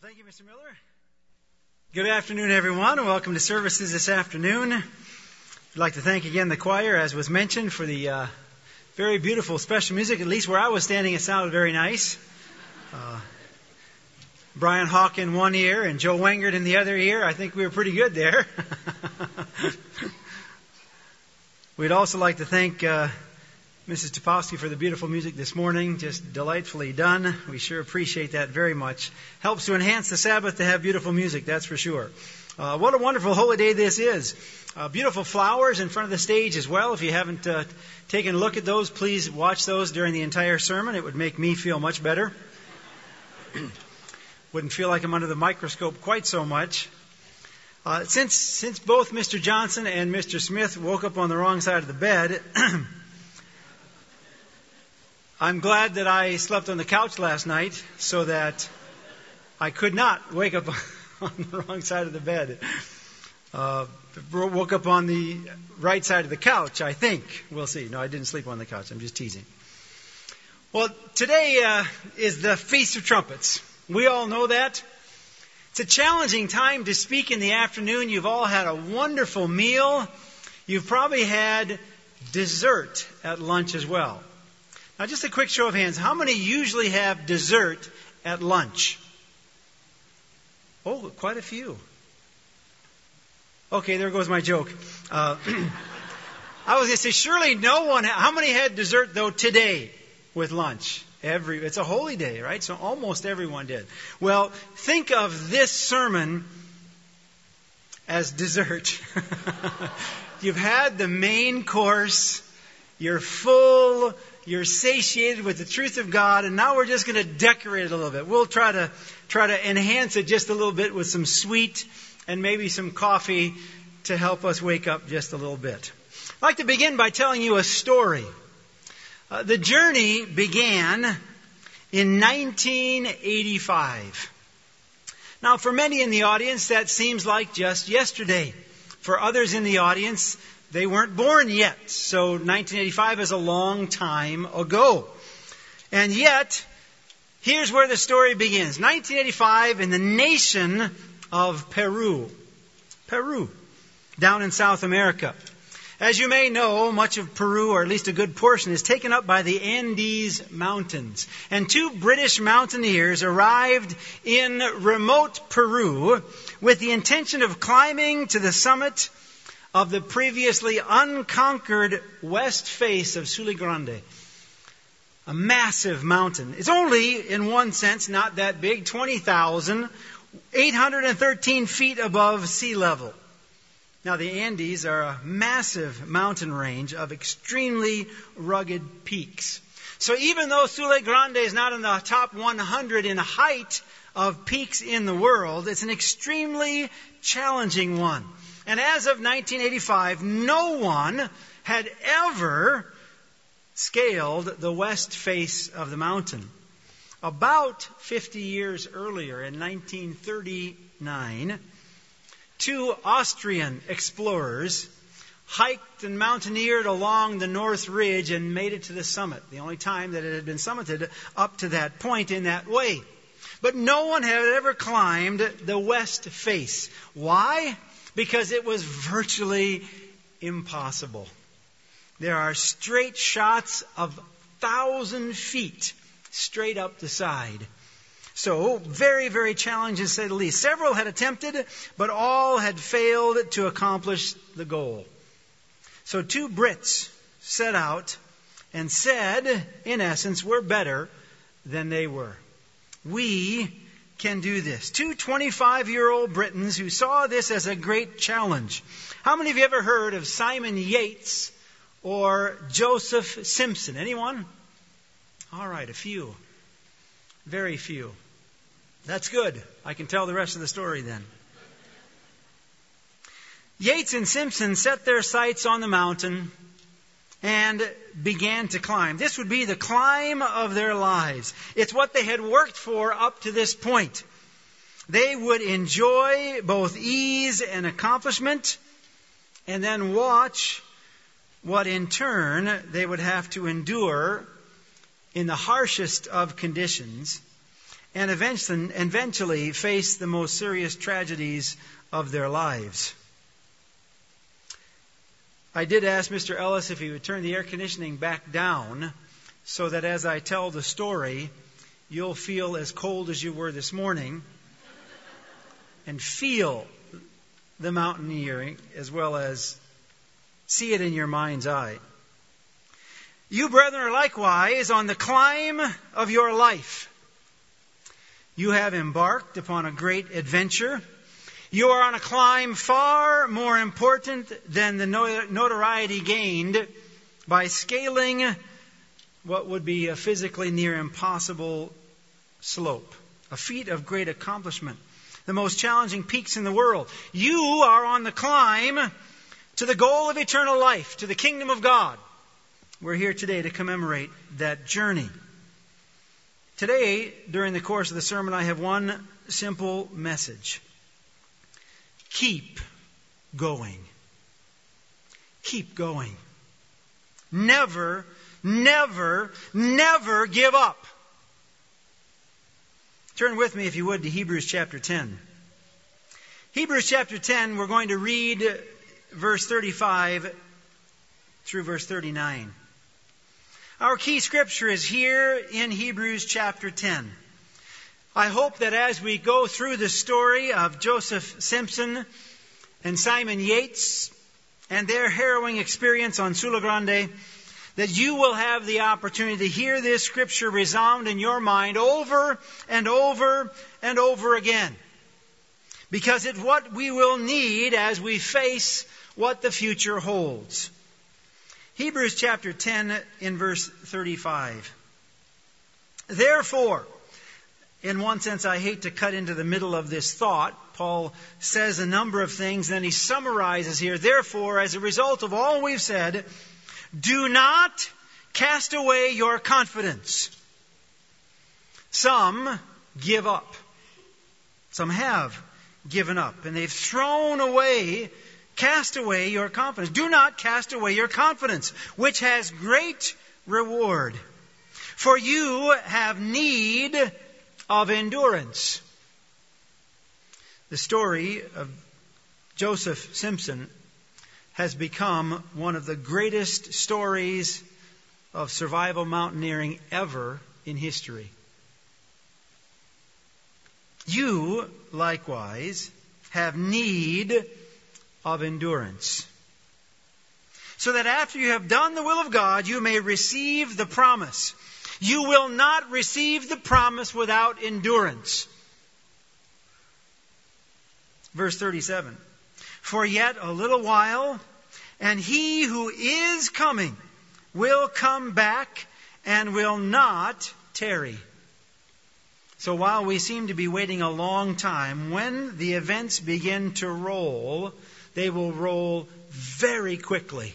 Thank you, Mr. Miller. Good afternoon, everyone, and welcome to services this afternoon. I'd like to thank again the choir, as was mentioned, for the very beautiful special music. At least where I was standing, it sounded very nice. Brian Hawk in one ear and Joe Wengert in the other ear. I think we were pretty good there. We'd also like to thank Mrs. Topofsky for the beautiful music this morning. Just delightfully done. We sure appreciate that very much. Helps to enhance the Sabbath to have beautiful music, that's for sure. What a wonderful holy day this is. Beautiful flowers in front of the stage as well. If you haven't taken a look at those, please watch those during the entire sermon. It would make me feel much better. Wouldn't feel like I'm under the microscope quite so much. Since both Mr. Johnson and Mr. Smith woke up on the wrong side of the bed, I'm glad that I slept on the couch last night so that I could not wake up on the wrong side of the bed. Woke up on the right side of the couch, I think. We'll see. No, I didn't sleep on the couch. I'm just teasing. Well, today is the Feast of Trumpets. We all know that. It's a challenging time to speak in the afternoon. You've all had a wonderful meal. You've probably had dessert at lunch as well. Now, just a quick show of hands. How many usually have dessert at lunch? Oh, quite a few. Okay, there goes my joke. I was going to say, surely no one... How many had dessert, though, today with lunch? It's a holy day, right? So almost everyone did. Well, think of this sermon as dessert. You've had the main course. You're full. You're satiated with the truth of God, and now we're just going to decorate it a little bit. We'll try to enhance it just a little bit with some sweet and maybe some coffee to help us wake up just a little bit. I'd like to begin by telling you a story. The journey began in 1985. Now, for many in the audience, that seems like just yesterday. For others in the audience, they weren't born yet. So 1985 is a long time ago. And yet, here's where the story begins. 1985 in the nation of Peru. Peru, down in South America. As you may know, much of Peru, or at least a good portion, is taken up by the Andes Mountains. And two British mountaineers arrived in remote Peru with the intention of climbing to the summit of the previously unconquered west face of Sul Grande. A massive mountain. It's only, in one sense, not that big, 20,813 feet above sea level. Now, the Andes are a massive mountain range of extremely rugged peaks. So even though Sul Grande is not in the top 100 in height of peaks in the world, it's an extremely challenging one. And as of 1985, no one had ever scaled the west face of the mountain. About 50 years earlier, in 1939, two Austrian explorers hiked and mountaineered along the North Ridge and made it to the summit. The only time that it had been summited up to that point in that way. But no one had ever climbed the west face. Why? Because it was virtually impossible. There are straight shots of 1,000 feet straight up the side. So, very, very challenging to say the least. Several had attempted, but all had failed to accomplish the goal. So two Brits set out and said, in essence, we're better than they were. We can do this. Two 25-year-old Britons who saw this as a great challenge. How many of you ever heard of Simon Yates or Joseph Simpson? Anyone? All right, a few. Very few. That's good. I can tell the rest of the story then. Yates and Simpson set their sights on the mountain and began to climb. This would be the climb of their lives. It's what they had worked for up to this point. They would enjoy both ease and accomplishment, and then watch what in turn they would have to endure in the harshest of conditions, and eventually face the most serious tragedies of their lives. I did ask Mr. Ellis if he would turn the air conditioning back down so that as I tell the story, you'll feel as cold as you were this morning and feel the mountaineering as well as see it in your mind's eye. You, brethren, are likewise on the climb of your life. You have embarked upon a great adventure. You are on a climb far more important than the notoriety gained by scaling what would be a physically near impossible slope. A feat of great accomplishment. The most challenging peaks in the world. You are on the climb to the goal of eternal life, to the kingdom of God. We're here today to commemorate that journey. Today, during the course of the sermon, I have one simple message. Keep going. Keep going. Never, never, never give up. Turn with me, if you would, to Hebrews chapter 10. Hebrews chapter 10, we're going to read verse 35 through verse 39. Our key scripture is here in Hebrews chapter 10. I hope that as we go through the story of Joseph Simpson and Simon Yates and their harrowing experience on Sula Grande, that you will have the opportunity to hear this scripture resound in your mind over and over and over again. Because it's what we will need as we face what the future holds. Hebrews chapter 10 in verse 35. Therefore, in one sense, I hate to cut into the middle of this thought. Paul says a number of things, then he summarizes here. Therefore, as a result of all we've said, do not cast away your confidence. Some give up. Some have given up, and they've cast away your confidence. Do not cast away your confidence, which has great reward. For you have need of endurance. The story of Joseph Simpson has become one of the greatest stories of survival mountaineering ever in history. You, likewise, have need of endurance, so that after you have done the will of God, you may receive the promise. You will not receive the promise without endurance. Verse 37. For yet a little while, and he who is coming will come back and will not tarry. So while we seem to be waiting a long time, when the events begin to roll, they will roll very quickly.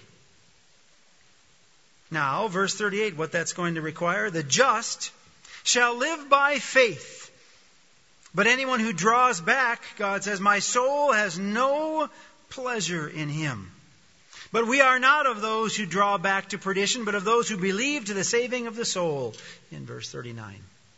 Now, verse 38, what that's going to require. The just shall live by faith. But anyone who draws back, God says, my soul has no pleasure in him. But we are not of those who draw back to perdition, but of those who believe to the saving of the soul. In verse 39.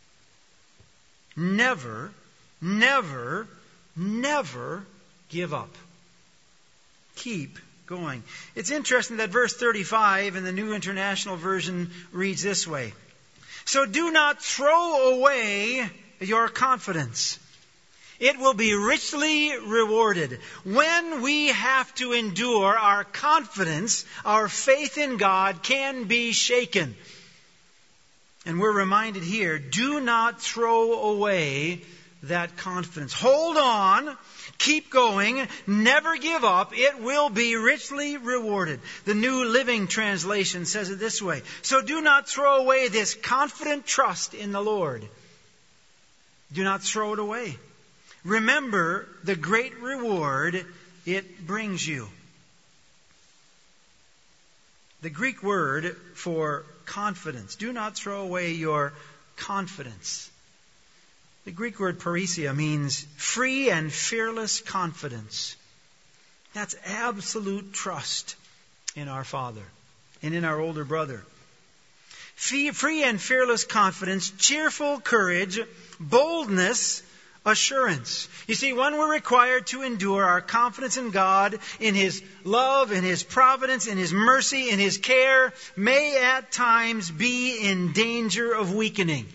Never, never, never give up. Keep going. It's interesting that verse 35 in the New International Version reads this way. So do not throw away your confidence. It will be richly rewarded. When we have to endure, our confidence, our faith in God can be shaken. And we're reminded here, do not throw away that confidence. Hold on. Keep going. Never give up. It will be richly rewarded. The New Living Translation says it this way. So do not throw away this confident trust in the Lord. Do not throw it away. Remember the great reward it brings you. The Greek word for confidence. Do not throw away your confidence. The Greek word parisia means free and fearless confidence. That's absolute trust in our Father and in our older brother. free and fearless confidence, cheerful courage, boldness, assurance. You see, when we're required to endure, our confidence in God, in His love, in His providence, in His mercy, in His care, may at times be in danger of weakening.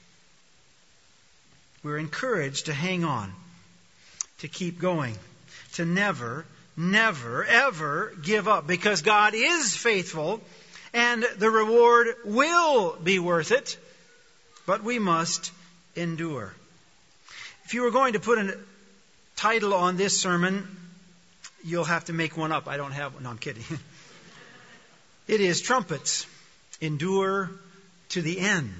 We're encouraged to hang on, to keep going, to never, ever give up, because God is faithful and the reward will be worth it, but we must endure. If you were going to put a title on this sermon, you'll have to make one up. I don't have one. No, I'm kidding. It is Trumpets, Endure to the End.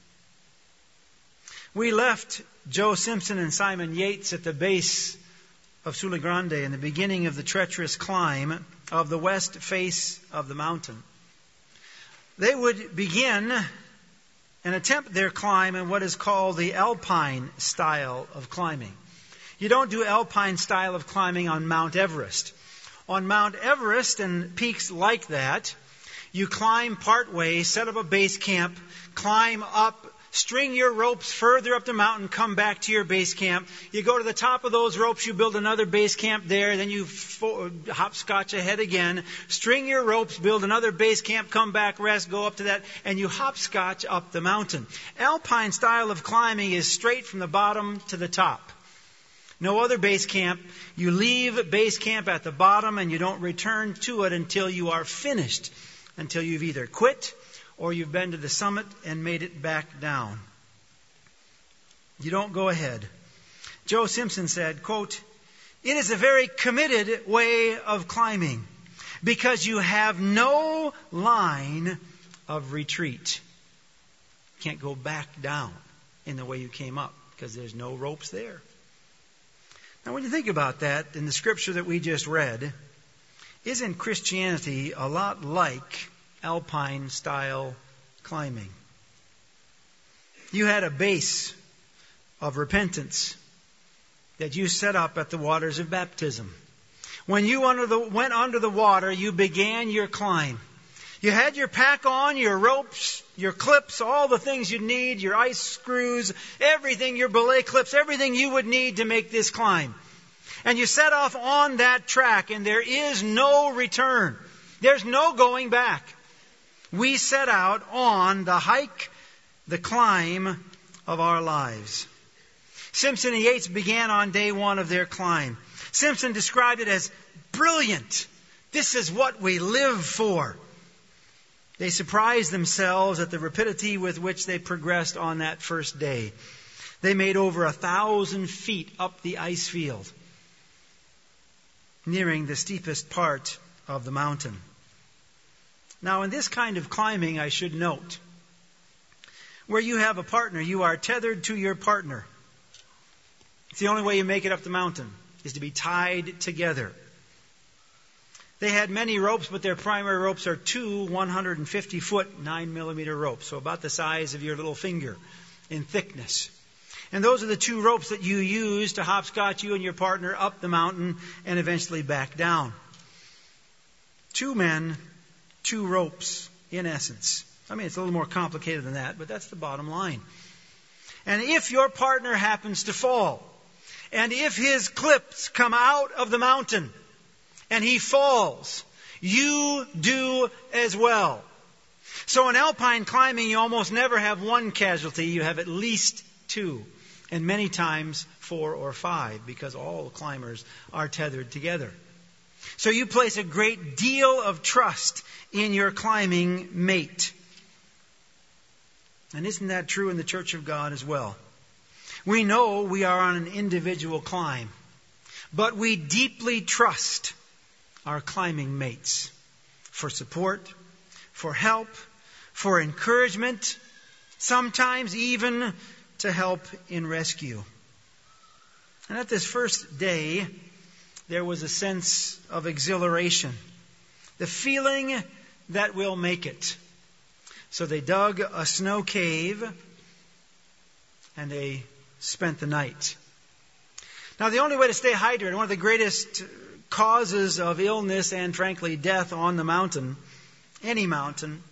We left Joe Simpson and Simon Yates at the base of Sule Grande in the beginning of the treacherous climb of the west face of the mountain. They would begin and attempt their climb in what is called the alpine style of climbing. You don't do alpine style of climbing on Mount Everest. On Mount Everest and peaks like that, you climb part way, set up a base camp, climb up, string your ropes further up the mountain, come back to your base camp. You go to the top of those ropes, you build another base camp there, then you hopscotch ahead again, string your ropes, build another base camp, come back, rest, go up to that, and you hopscotch up the mountain. Alpine style of climbing is straight from the bottom to the top. No other base camp. You leave base camp at the bottom and you don't return to it until you are finished, until you've either quit or you've been to the summit and made it back down. You don't go ahead. Joe Simpson said, quote, "It is a very committed way of climbing because you have no line of retreat. You can't go back down in the way you came up because there's no ropes there." Now, when you think about that in the scripture that we just read, isn't Christianity a lot like alpine style climbing? You had a base of repentance that you set up at the waters of baptism. When you went under the water, you began your climb. You had your pack on, your ropes, your clips, all the things you need, your ice screws, everything, your belay clips, everything you would need to make this climb. And you set off on that track, and there is no return. There's no going back. We set out on the hike, the climb of our lives. Simpson and Yates began on day one of their climb. Simpson described it as brilliant. This is what we live for. They surprised themselves at the rapidity with which they progressed on that first day. They made over 1,000 feet up the ice field, nearing the steepest part of the mountain. Now, in this kind of climbing, I should note, where you have a partner, you are tethered to your partner. It's the only way you make it up the mountain, is to be tied together. They had many ropes, but their primary ropes are two 150-foot 9mm ropes, so about the size of your little finger in thickness. And those are the two ropes that you use to hopscotch you and your partner up the mountain and eventually back down. 2 men, 2 ropes, in essence. I mean, it's a little more complicated than that, but that's the bottom line. And if your partner happens to fall, and if his clips come out of the mountain, and he falls, you do as well. So in alpine climbing, you almost never have one casualty. You have at least 2, and many times 4 or 5, because all climbers are tethered together. So you place a great deal of trust in your climbing mate. And isn't that true in the Church of God as well? We know we are on an individual climb, but we deeply trust our climbing mates for support, for help, for encouragement, sometimes even to help in rescue. And at this first day, there was a sense of exhilaration, the feeling that we'll make it. So they dug a snow cave and they spent the night. Now, the only way to stay hydrated, one of the greatest causes of illness and, frankly, death on the mountain, any mountain,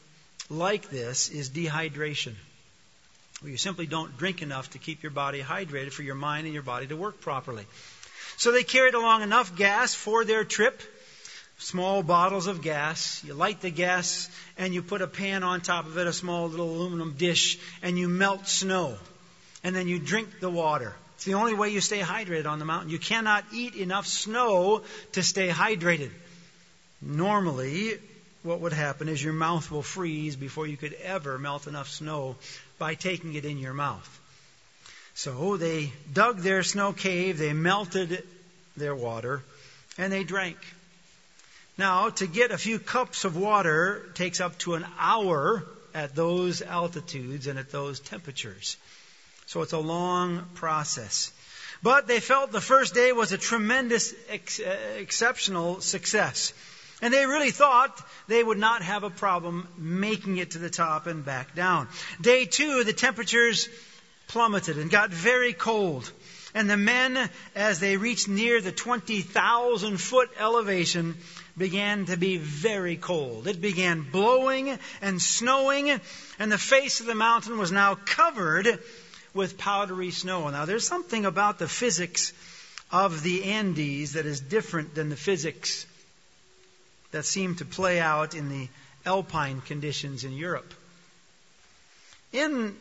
like this is dehydration, where you simply don't drink enough to keep your body hydrated for your mind and your body to work properly. So they carried along enough gas for their trip, small bottles of gas. You light the gas and you put a pan on top of it, a small little aluminum dish, and you melt snow. And then you drink the water. It's the only way you stay hydrated on the mountain. You cannot eat enough snow to stay hydrated. Normally, what would happen is your mouth will freeze before you could ever melt enough snow by taking it in your mouth. So they dug their snow cave, they melted their water, and they drank. Now, to get a few cups of water takes up to an hour at those altitudes and at those temperatures. So it's a long process. But they felt the first day was a tremendous, exceptional success. And they really thought they would not have a problem making it to the top and back down. Day 2, the temperatures plummeted and got very cold. And the men, as they reached near the 20,000-foot elevation, began to be very cold. It began blowing and snowing, and the face of the mountain was now covered with powdery snow. Now, there's something about the physics of the Andes that is different than the physics that seem to play out in the alpine conditions in Europe. In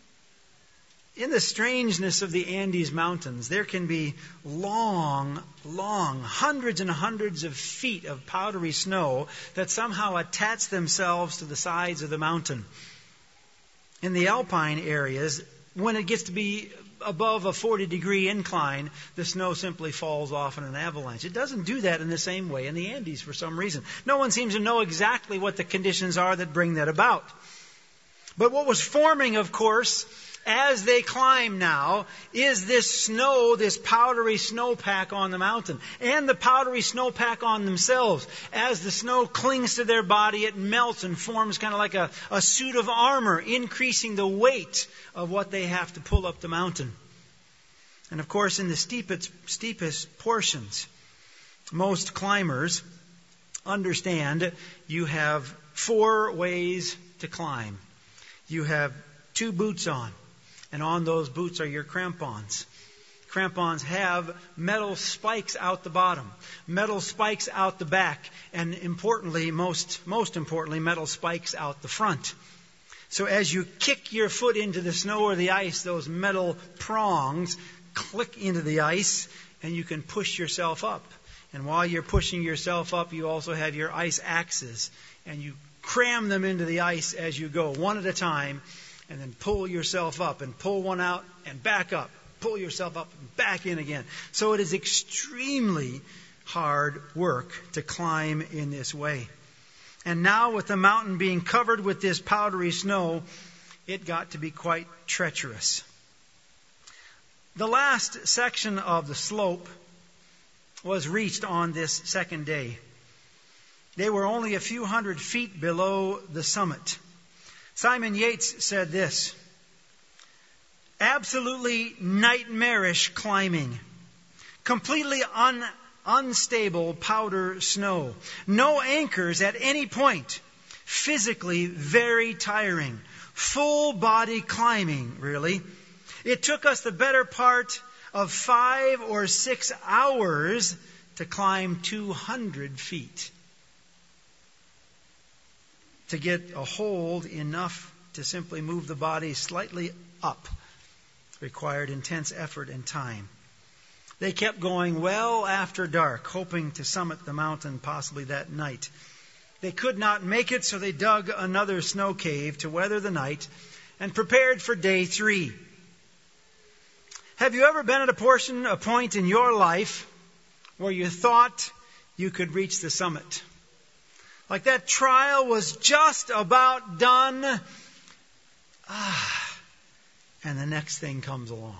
the strangeness of the Andes Mountains, there can be long, hundreds and hundreds of feet of powdery snow that somehow attach themselves to the sides of the mountain. In the alpine areas, when it gets to be above a 40-degree incline, the snow simply falls off in an avalanche. It doesn't do that in the same way in the Andes for some reason. No one seems to know exactly what the conditions are that bring that about. But what was forming, of course, as they climb now, is this snow, this powdery snowpack on the mountain, and the powdery snowpack on themselves. As the snow clings to their body, it melts and forms kind of like a suit of armor, increasing the weight of what they have to pull up the mountain. And of course, in the steepest portions, most climbers understand you have 4 ways to climb. You have 2 boots on. And on those boots are your crampons. Crampons have metal spikes out the bottom, metal spikes out the back, and importantly, most importantly, metal spikes out the front. So as you kick your foot into the snow or the ice, those metal prongs click into the ice, and you can push yourself up. And while you're pushing yourself up, you also have your ice axes, and you cram them into the ice as you go, one at a time. And then pull yourself up and pull one out and back up. Pull yourself up and back in again. So it is extremely hard work to climb in this way. And now with the mountain being covered with this powdery snow, it got to be quite treacherous. The last section of the slope was reached on this second day. They were only a few hundred feet below the summit. Simon Yates said this: absolutely nightmarish climbing, completely unstable powder snow, no anchors at any point, physically very tiring, full body climbing, really. It took us the better part of 5 or 6 hours to climb 200 feet. To get a hold enough to simply move the body slightly up required intense effort and time. They kept going well after dark, hoping to summit the mountain possibly that night. They could not make it, so they dug another snow cave to weather the night and prepared for day 3. Have you ever been at a point in your life where you thought you could reach the summit? Like that trial was just about done. And the next thing comes along.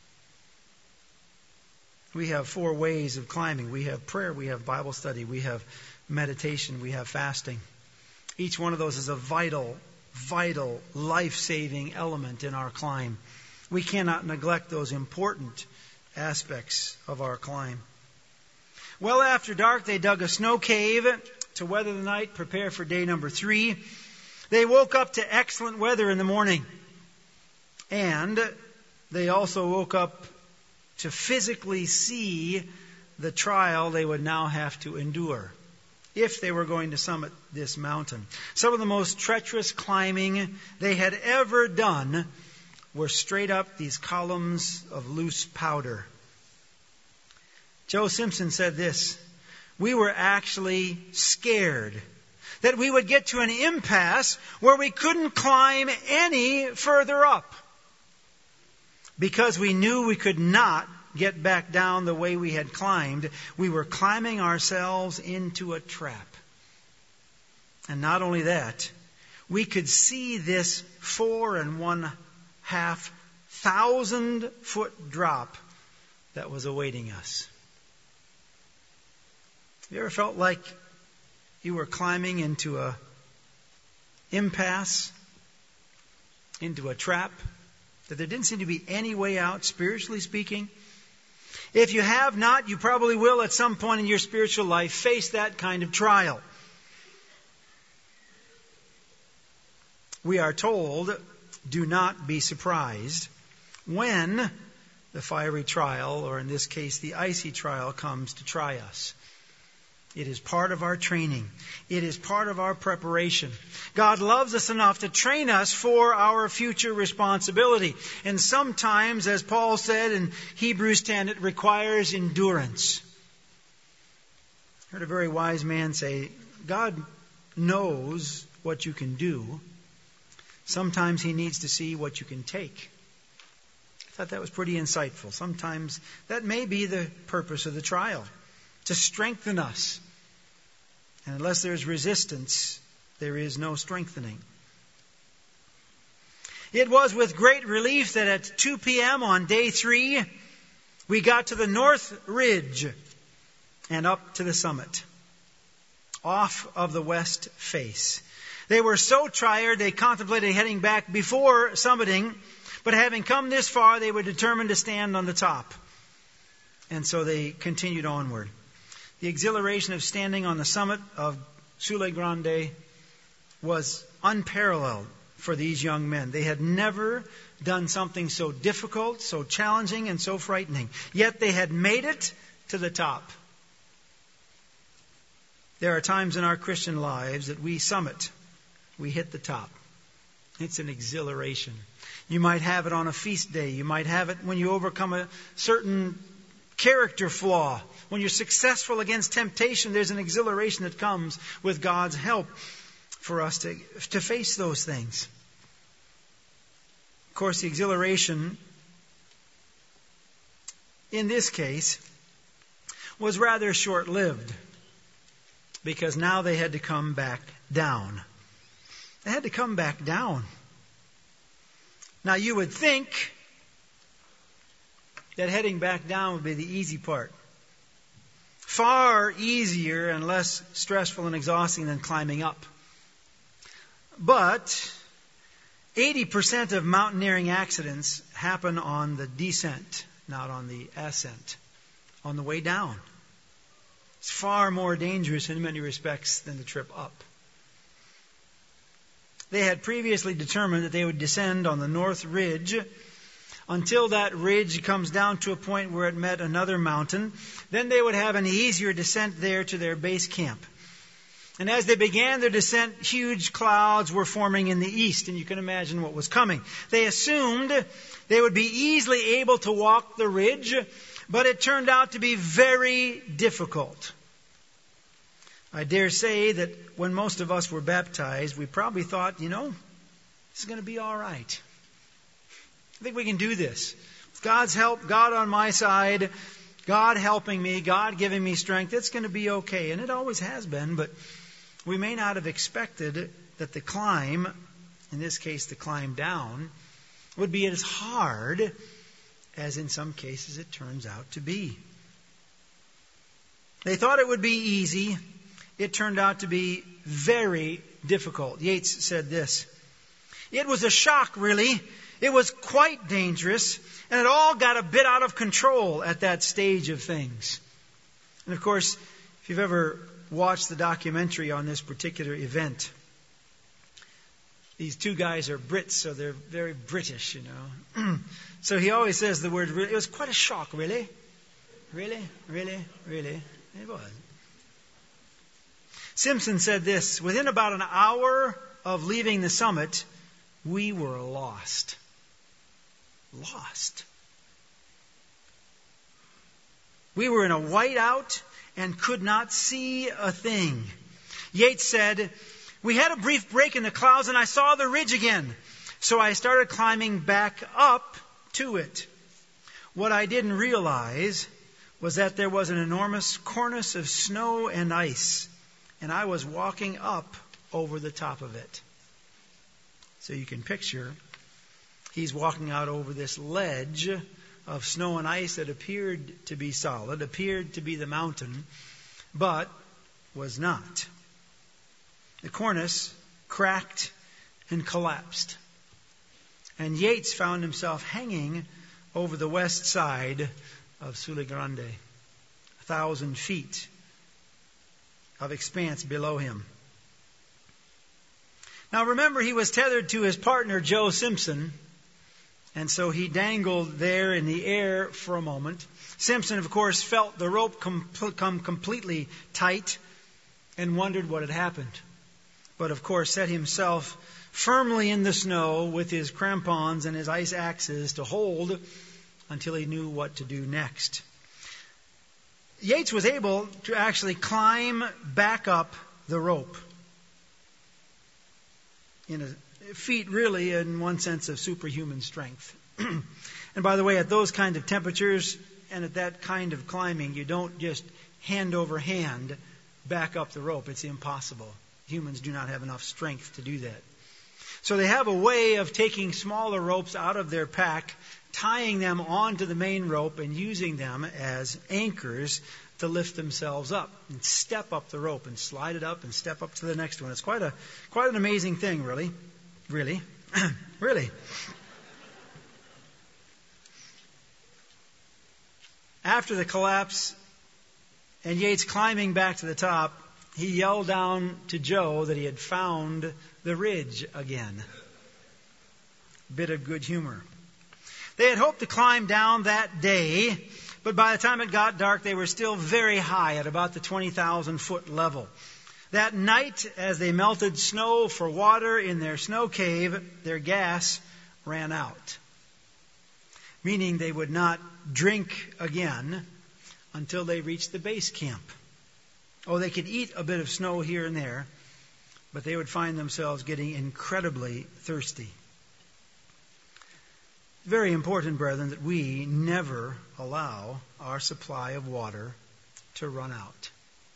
We have 4 ways of climbing. We have prayer, we have Bible study, we have meditation, we have fasting. Each one of those is a vital, life-saving element in our climb. We cannot neglect those important aspects of our climb. Well after dark, they dug a snow cave to weather the night, prepare for day number 3. They woke up to excellent weather in the morning. And they also woke up to physically see the trial they would now have to endure if they were going to summit this mountain. Some of the most treacherous climbing they had ever done were straight up these columns of loose powder. Joe Simpson said this: "We were actually scared that we would get to an impasse where we couldn't climb any further up, because we knew we could not get back down the way we had climbed. We were climbing ourselves into a trap." And not only that, we could see this 4.5 thousand foot drop that was awaiting us. Have you ever felt like you were climbing into a impasse, into a trap, that there didn't seem to be any way out, spiritually speaking? If you have not, you probably will at some point in your spiritual life face that kind of trial. We are told, do not be surprised when the fiery trial, or in this case the icy trial, comes to try us. It is part of our training. It is part of our preparation. God loves us enough to train us for our future responsibility. And sometimes, as Paul said in Hebrews 10, it requires endurance. I heard a very wise man say, God knows what you can do. Sometimes He needs to see what you can take. I thought that was pretty insightful. Sometimes that may be the purpose of the trial, to strengthen us. And unless there's resistance, there is no strengthening. It was with great relief that at 2 p.m. on day 3, we got to the North Ridge and up to the summit, off of the west face. They were so tired they contemplated heading back before summiting, but having come this far, they were determined to stand on the top. And so they continued onward. The exhilaration of standing on the summit of Sule Grande was unparalleled for these young men. They had never done something so difficult, so challenging, and so frightening. Yet they had made it to the top. There are times in our Christian lives that we summit, we hit the top. It's an exhilaration. You might have it on a feast day. You might have it when you overcome a certain character flaw. When you're successful against temptation, there's an exhilaration that comes with God's help for us to face those things. Of course, the exhilaration in this case was rather short-lived, because now they had to come back down. They had to come back down. Now, you would think that heading back down would be the easy part. Far easier and less stressful and exhausting than climbing up. But 80% of mountaineering accidents happen on the descent, not on the ascent, on the way down. It's far more dangerous in many respects than the trip up. They had previously determined that they would descend on the North Ridge until that ridge comes down to a point where it met another mountain. Then they would have an easier descent there to their base camp. And as they began their descent, huge clouds were forming in the east, and you can imagine what was coming. They assumed they would be easily able to walk the ridge, but it turned out to be very difficult. I dare say that when most of us were baptized, we probably thought, this is going to be all right. I think we can do this. With God's help, God on my side, God helping me, God giving me strength, it's going to be okay. And it always has been, but we may not have expected that the climb, in this case the climb down, would be as hard as in some cases it turns out to be. They thought it would be easy. It turned out to be very difficult. Yates said this: "It was a shock, really. It was quite dangerous, and it all got a bit out of control at that stage of things." And of course, if you've ever watched the documentary on this particular event, These two guys are Brits, so they're very British, you know. So he always says the word really. It was quite a shock, really. Really? Really? Really? It was. Simpson said this, within about an hour of leaving the summit, we were lost. Lost. We were in a whiteout and could not see a thing. Yates said, we had a brief break in the clouds and I saw the ridge again. So I started climbing back up to it. What I didn't realize was that there was an enormous cornice of snow and ice, and I was walking up over the top of it. So you can picture, he's walking out over this ledge of snow and ice that appeared to be solid, appeared to be the mountain, but was not. The cornice cracked and collapsed. And Yates found himself hanging over the west side of Sule Grande, 1,000 feet of expanse below him. Now remember, he was tethered to his partner, Joe Simpson, and so he dangled there in the air for a moment. Simpson, of course, felt the rope come completely tight and wondered what had happened. But, of course, set himself firmly in the snow with his crampons and his ice axes to hold until he knew what to do next. Yates was able to actually climb back up the rope in a feat really in one sense of superhuman strength. And by the way, at those kind of temperatures and at that kind of climbing, you don't just hand over hand back up the rope. It's impossible. Humans do not have enough strength to do that. So they have a way of taking smaller ropes out of their pack, tying them onto the main rope and using them as anchors to lift themselves up and step up the rope and slide it up and step up to the next one. It's quite an amazing thing, really. Really. Really. After the collapse and Yates climbing back to the top, he yelled down to Joe that he had found the ridge again. Bit of good humor. They had hoped to climb down that day, but by the time it got dark, they were still very high at about the 20,000 foot level. That night, as they melted snow for water in their snow cave, their gas ran out, meaning they would not drink again until they reached the base camp. Oh, they could eat a bit of snow here and there, but they would find themselves getting incredibly thirsty. Very important, brethren, that we never allow our supply of water to run out.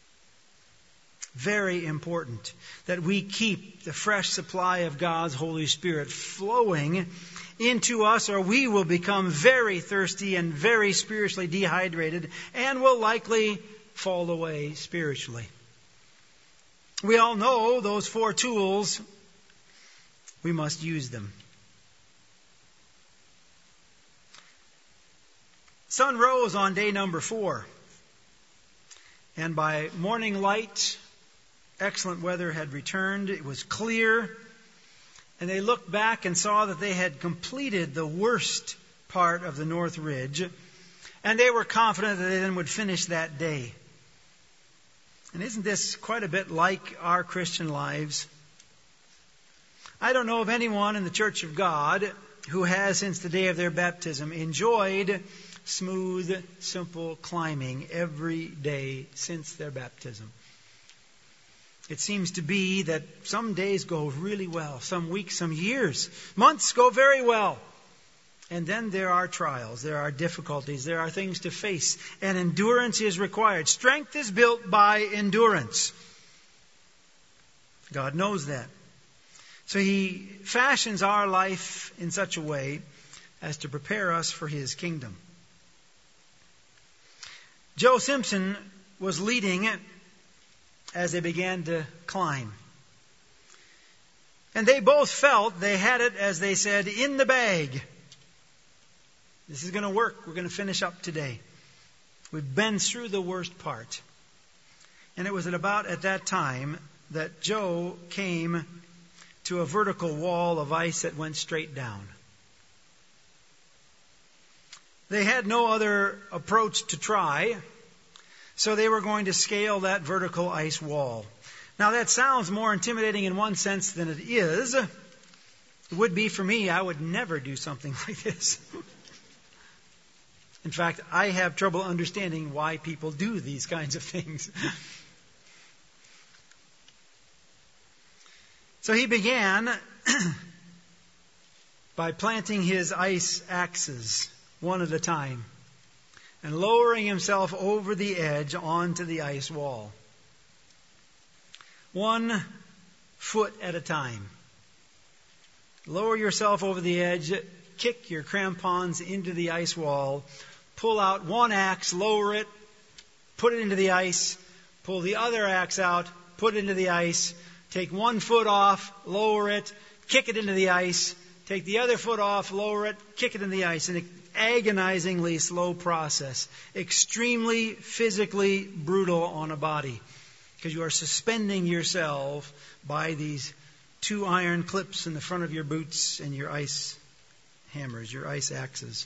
Very important that we keep the fresh supply of God's Holy Spirit flowing into us, or we will become very thirsty and very spiritually dehydrated and will likely fall away spiritually. We all know those 4 tools. We must use them. Sun rose on day number 4. And by morning light, excellent weather had returned. It was clear. And they looked back and saw that they had completed the worst part of the North Ridge. And they were confident that they then would finish that day. And isn't this quite a bit like our Christian lives? I don't know of anyone in the Church of God who has, since the day of their baptism, enjoyed smooth, simple climbing every day since their baptism. It seems to be that some days go really well, some weeks, some years, months go very well. And then there are trials, there are difficulties, there are things to face, and endurance is required. Strength is built by endurance. God knows that. So He fashions our life in such a way as to prepare us for His kingdom. Joe Simpson was leading as they began to climb. And they both felt they had it, as they said, in the bag. This is going to work. We're going to finish up today. We've been through the worst part. And it was at that time that Joe came to a vertical wall of ice that went straight down. They had no other approach to try, so they were going to scale that vertical ice wall. Now that sounds more intimidating in one sense than it is. It would be for me. I would never do something like this. In fact, I have trouble understanding why people do these kinds of things. So he began by planting his ice axes one at a time and lowering himself over the edge onto the ice wall. 1 foot at a time. Lower yourself over the edge, kick your crampons into the ice wall, pull out one axe, lower it, put it into the ice, pull the other axe out, put it into the ice, take 1 foot off, lower it, kick it into the ice, take the other foot off, lower it, kick it in the ice. An agonizingly slow process, extremely physically brutal on a body, because you are suspending yourself by these 2 iron clips in the front of your boots and your ice hammers, your ice axes.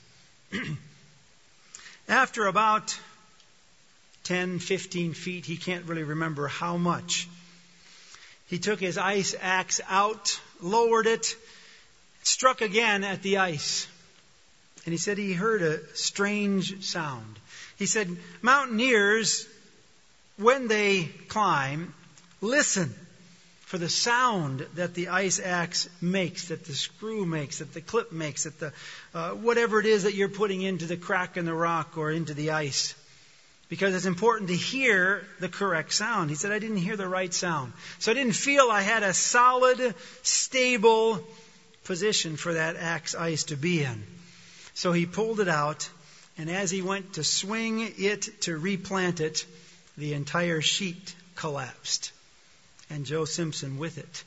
After about 10, 15 feet, he can't really remember how much, he took his ice axe out, lowered it, struck again at the ice. And he said he heard a strange sound. He said, mountaineers, when they climb, listen for the sound that the ice axe makes, that the screw makes, that the clip makes, that the whatever it is that you're putting into the crack in the rock or into the ice. Because it's important to hear the correct sound. He said, I didn't hear the right sound. So I didn't feel I had a solid, stable position for that axe ice to be in. So he pulled it out, and as he went to swing it to replant it, the entire sheet collapsed, and Joe Simpson with it.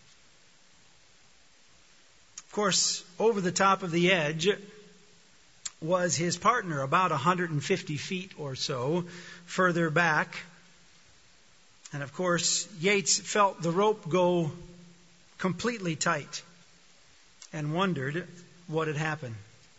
Of course, over the top of the edge was his partner, about 150 feet or so further back. And of course, Yates felt the rope go completely tight and wondered what had happened.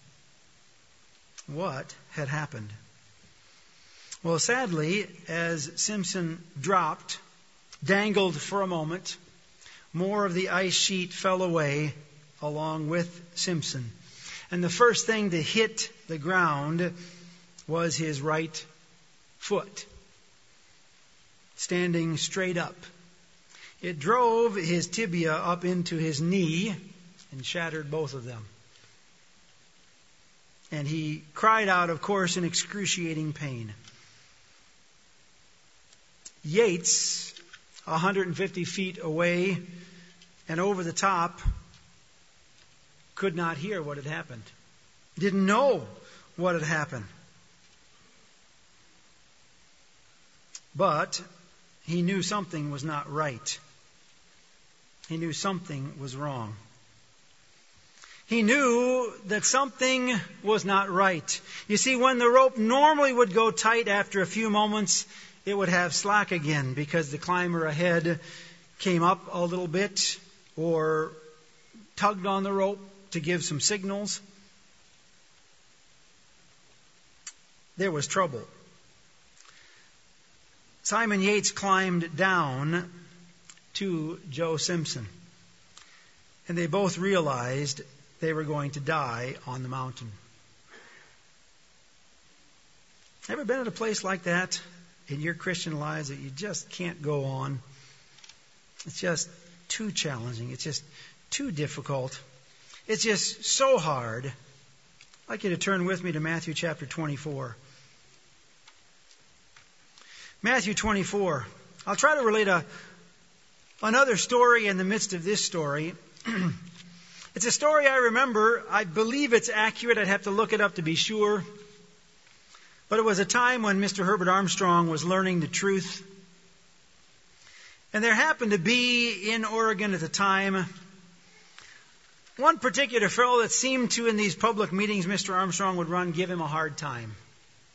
What had happened? Well, sadly, as Simpson dropped, dangled for a moment, more of the ice sheet fell away along with Simpson. And the first thing to hit the ground was his right foot, standing straight up. It drove his tibia up into his knee and shattered both of them. And he cried out, of course, in excruciating pain. Yates, 150 feet away and over the top, could not hear what had happened. Didn't know what had happened. But he knew something was not right. He knew something was wrong. He knew that something was not right. You see, when the rope normally would go tight after a few moments, it would have slack again because the climber ahead came up a little bit or tugged on the rope to give some signals. There was trouble. Simon Yates climbed down to Joe Simpson, and they both realized they were going to die on the mountain. Ever been at a place like that in your Christian lives that you just can't go on? It's just too challenging. It's just too difficult. It's just so hard. I'd like you to turn with me to Matthew chapter 24. Matthew 24. I'll try to relate another story in the midst of this story. It's a story I remember. I believe it's accurate. I'd have to look it up to be sure. But it was a time when Mr. Herbert Armstrong was learning the truth. And there happened to be in Oregon at the time one particular fellow that seemed to, in these public meetings Mr. Armstrong would run, give him a hard time.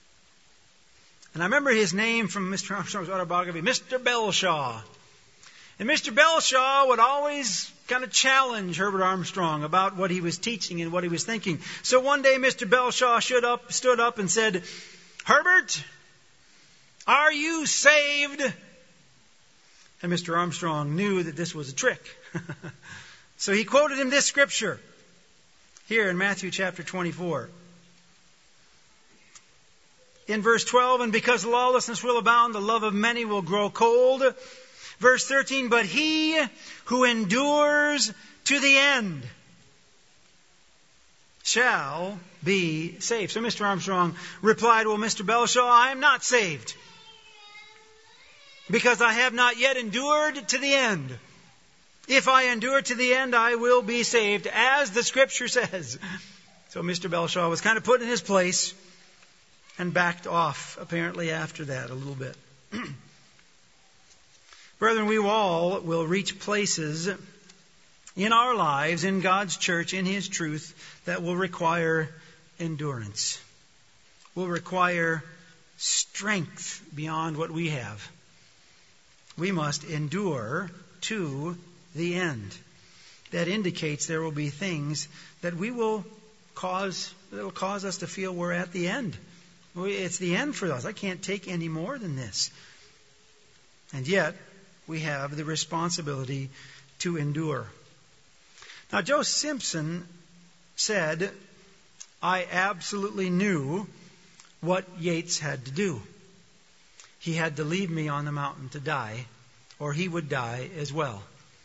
And I remember his name from Mr. Armstrong's autobiography, Mr. Belshaw. And Mr. Belshaw would always kind of challenge Herbert Armstrong about what he was teaching and what he was thinking. So one day Mr. Belshaw stood up and said, "Herbert, are you saved?" And Mr. Armstrong knew that this was a trick. So he quoted him this scripture here in Matthew chapter 24. In verse 12, "And because lawlessness will abound, the love of many will grow cold." Verse 13, "But he who endures to the end shall be saved." So Mr. Armstrong replied, "Well, Mr. Belshaw, I am not saved, because I have not yet endured to the end. If I endure to the end, I will be saved, as the Scripture says." So Mr. Belshaw was kind of put in his place and backed off, apparently, after that a little bit. Brethren, we all will reach places in our lives, in God's church, in His truth, that will require endurance, will require strength beyond what we have. We must endure to the end. That indicates there will be things that that'll cause us to feel we're at the end. It's the end for us. I can't take any more than this. And yet, we have the responsibility to endure. Now, Joe Simpson said, "I absolutely knew what Yates had to do. He had to leave me on the mountain to die, or he would die as well."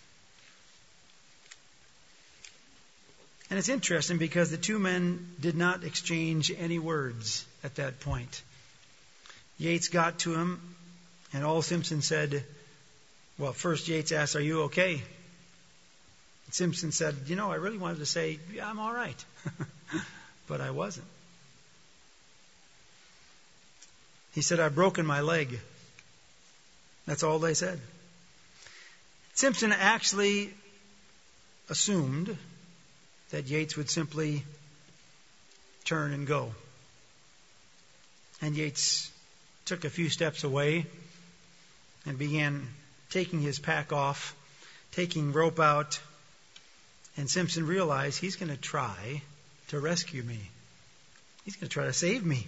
And it's interesting because the two men did not exchange any words at that point. Yates got to him, and all Simpson said, well, first Yates asked, "Are you okay?" And Simpson said, I really wanted to say, "Yeah, I'm all right." But I wasn't. He said, "I've broken my leg." That's all they said. Simpson actually assumed that Yates would simply turn and go. And Yates took a few steps away and began taking his pack off, taking rope out. And Simpson realized he's going to try to rescue me. He's going to try to save me.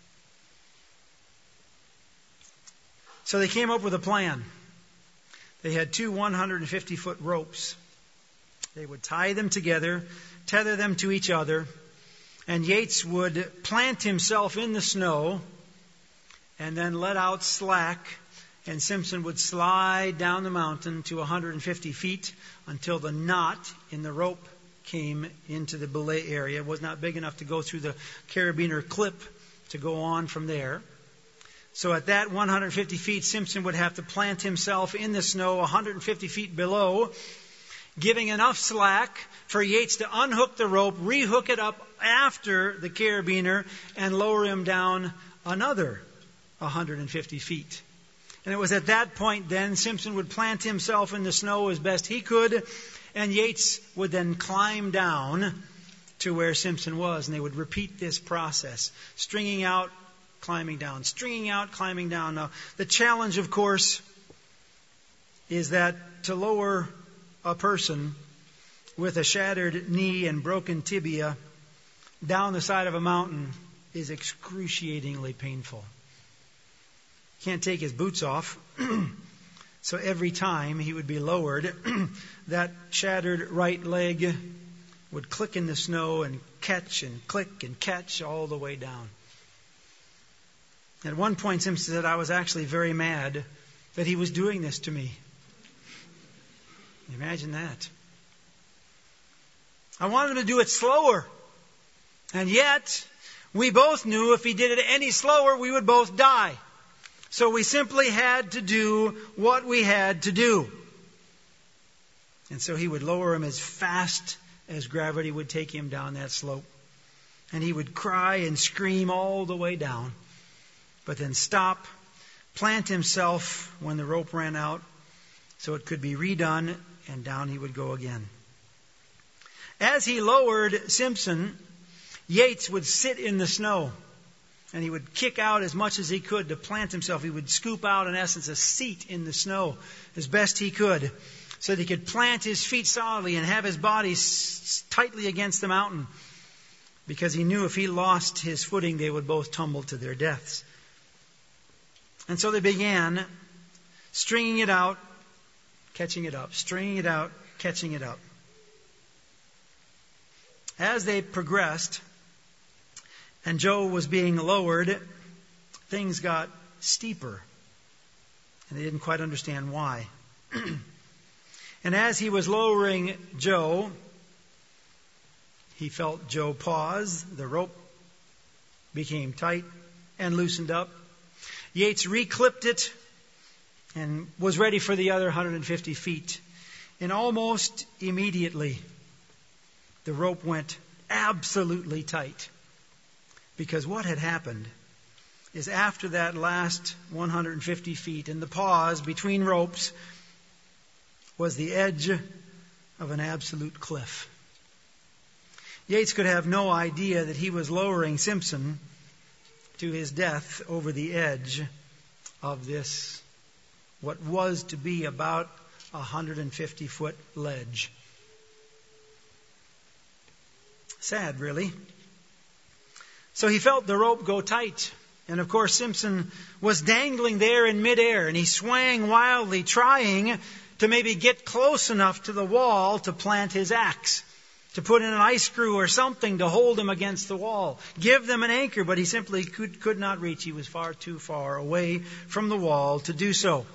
So they came up with a plan. They had two 150-foot ropes. They would tie them together, tether them to each other, and Yates would plant himself in the snow and then let out slack, and Simpson would slide down the mountain to 150 feet until the knot in the rope came into the belay area. It was not big enough to go through the carabiner clip to go on from there. So at that 150 feet, Simpson would have to plant himself in the snow 150 feet below, giving enough slack for Yates to unhook the rope, rehook it up after the carabiner, and lower him down another 150 feet. And it was at that point then Simpson would plant himself in the snow as best he could, and Yates would then climb down to where Simpson was, and they would repeat this process, stringing out, climbing down, stringing out, climbing down. Now, the challenge, of course, is that to lower a person with a shattered knee and broken tibia down the side of a mountain is excruciatingly painful. Can't take his boots off. So every time he would be lowered, that shattered right leg would click in the snow and catch and click and catch all the way down. At one point, Simpson said, "I was actually very mad that he was doing this to me." Imagine that. I wanted him to do it slower. And yet, we both knew if he did it any slower, we would both die. So we simply had to do what we had to do. And so he would lower him as fast as gravity would take him down that slope. And he would cry and scream all the way down, but then stop, plant himself when the rope ran out so it could be redone, and down he would go again. As he lowered Simpson, Yates would sit in the snow And he would kick out as much as he could to plant himself. He would scoop out, in essence, a seat in the snow as best he could, so that he could plant his feet solidly and have his body tightly against the mountain, because he knew if he lost his footing, they would both tumble to their deaths. And so they began stringing it out, catching it up, stringing it out, catching it up. As they progressed, and Joe was being lowered, things got steeper. And they didn't quite understand why. And as he was lowering Joe, he felt Joe pause. The rope became tight and loosened up. Yates reclipped it and was ready for the other 150 feet. And almost immediately, the rope went absolutely tight. Because what had happened is, after that last 150 feet and the pause between ropes, was the edge of an absolute cliff. Yates could have no idea that he was lowering Simpson to his death over the edge of this, what was to be about 150-foot ledge. Sad, really. So he felt the rope go tight. And of course, Simpson was dangling there in midair, and he swang wildly, trying to maybe get close enough to the wall to plant his axe, to put in an ice screw or something to hold him against the wall, give them an anchor, but he simply could not reach. He was far too far away from the wall to do so.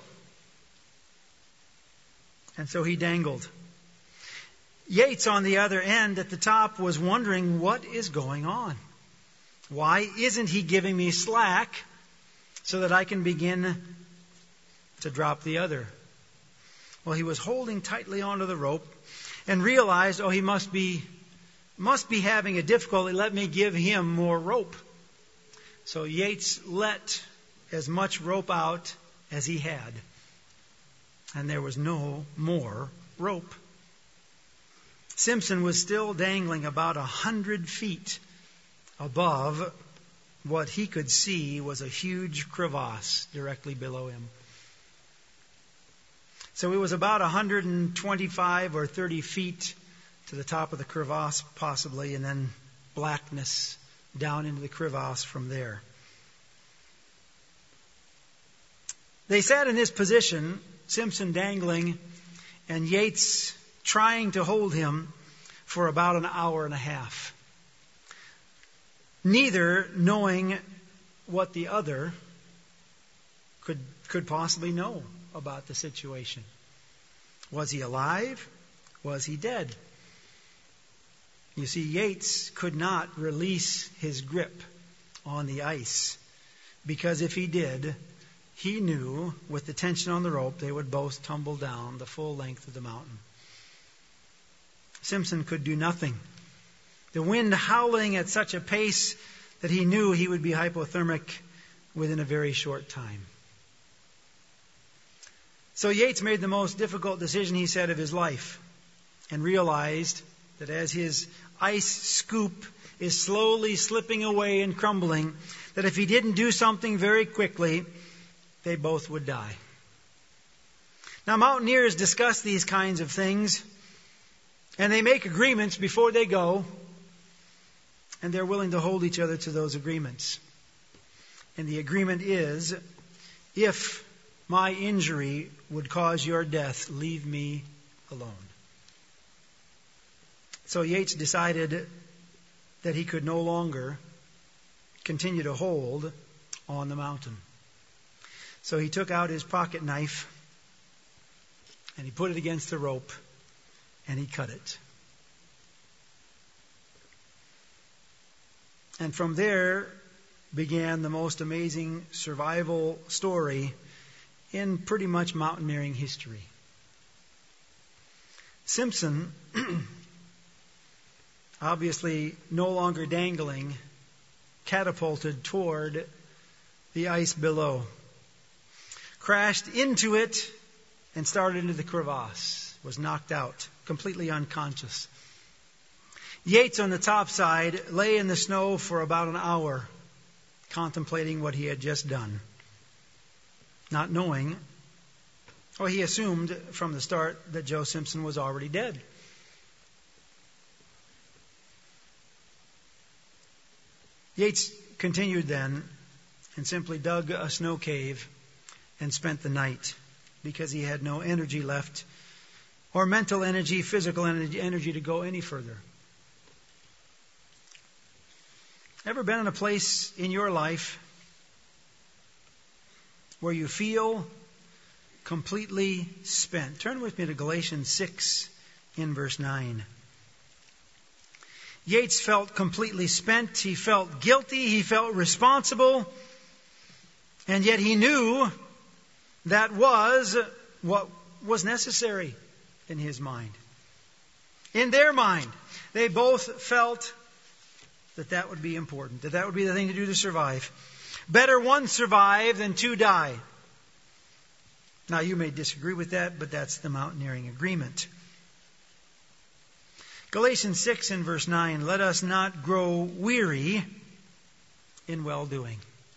And so he dangled. Yates, on the other end at the top, was wondering, what is going on? Why isn't he giving me slack so that I can begin to drop the other? Well, he was holding tightly onto the rope and realized, he must be having a difficulty. Let me give him more rope. So Yates let as much rope out as he had. And there was no more rope. Simpson was still dangling about 100 feet above what he could see was a huge crevasse directly below him. So it was about 125 or 30 feet to the top of the crevasse, possibly, and then blackness down into the crevasse from there. They sat in this position, Simpson dangling, and Yates trying to hold him, for about an hour and a half. Neither knowing what the other could possibly know about the situation. Was he alive? Was he dead? You see, Yates could not release his grip on the ice, because if he did, he knew with the tension on the rope they would both tumble down the full length of the mountain. Simpson could do nothing. The wind howling at such a pace that he knew he would be hypothermic within a very short time. So Yates made the most difficult decision, he said, of his life, and realized that as his ice scoop is slowly slipping away and crumbling, that if he didn't do something very quickly, they both would die. Now, mountaineers discuss these kinds of things, and they make agreements before they go, and they're willing to hold each other to those agreements. And the agreement is, if my injury would cause your death, leave me alone. So Yates decided that he could no longer continue to hold on the mountain. So he took out his pocket knife and he put it against the rope and he cut it. And from there began the most amazing survival story in pretty much mountaineering history. Simpson, obviously no longer dangling, catapulted toward the ice below, crashed into it and started into the crevasse, was knocked out, completely unconscious. Yates on the top side lay in the snow for about an hour, contemplating what he had just done, not knowing, or he assumed from the start that Joe Simpson was already dead. Yates continued then and simply dug a snow cave and spent the night because he had no energy left, or mental energy, physical energy to go any further. Ever been in a place in your life where you feel completely spent? Turn with me to Galatians 6 in verse 9. Yates felt completely spent. He felt guilty. He felt responsible. And yet he knew that was what was necessary in his mind. In their mind, they both felt that would be important, that would be the thing to do to survive. Better one survive than two die. Now, you may disagree with that, but that's the mountaineering agreement. Galatians 6 in verse 9, let us not grow weary in well-doing.